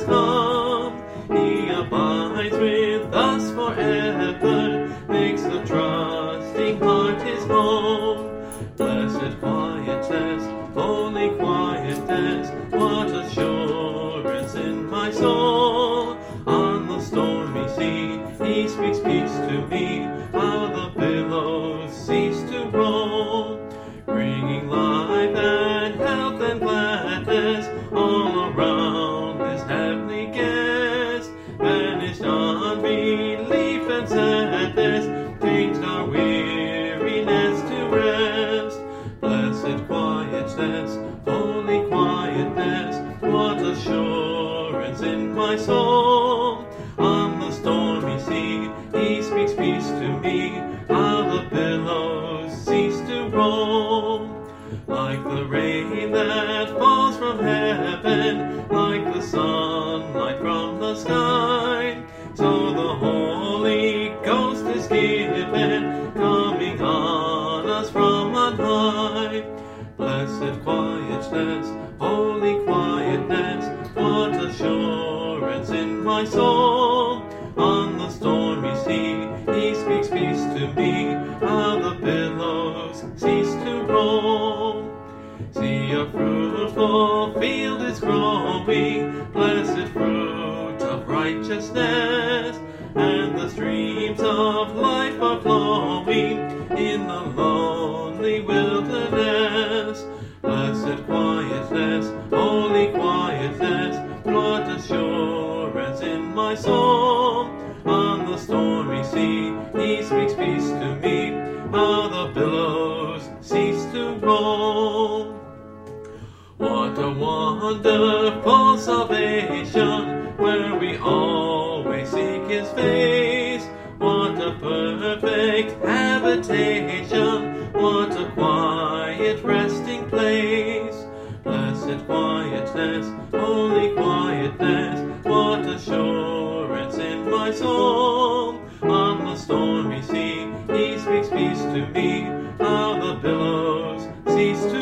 come. He abides with us forever, makes the trusting heart his home. Blessed quietness, holy quietness, what assurance in my soul. On the stormy sea, he speaks peace to me, how the billows cease to roll, bringing life and health and gladness all around this heavenly guest. Banished unbelief and sadness, changed our weariness to rest. Blessed quietness, holy quietness, what assurance in my soul. On the stormy sea, he speaks peace to me, how the billows cease to roll. Like the rain that falls from heaven, like the sunlight from the sky, so the Holy Ghost is given, coming on us from on high. Blessed quietness, holy quietness, what assurance in my soul. On the stormy sea, he speaks peace to me, how the billows cease to roll. See, a fruitful field is growing, blessed fruit of righteousness, and the streams of life are flowing in the lonely wilderness. Blessed quietness, holy quietness, what assurance in my soul. On the stormy sea, he speaks peace to me, how the billows cease to roll. What a wonderful salvation, where we always seek his face. What a perfect habitation, what a quiet resting place. Blessed quietness, holy quietness, what assurance in my soul. On the stormy sea, he speaks peace to me, how the billows cease to